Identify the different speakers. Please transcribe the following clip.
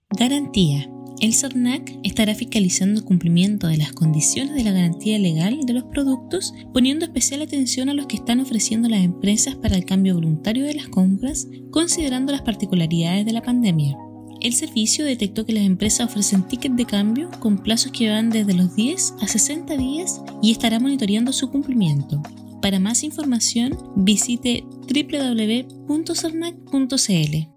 Speaker 1: Garantía. El SERNAC estará fiscalizando el cumplimiento de las condiciones de la garantía legal de los productos, poniendo especial atención a los que están ofreciendo las empresas para el cambio voluntario de las compras, considerando las particularidades de la pandemia. El servicio detectó que las empresas ofrecen tickets de cambio con plazos que van desde los 10 a 60 días y estará monitoreando su cumplimiento. Para más información, visite www.sernac.cl.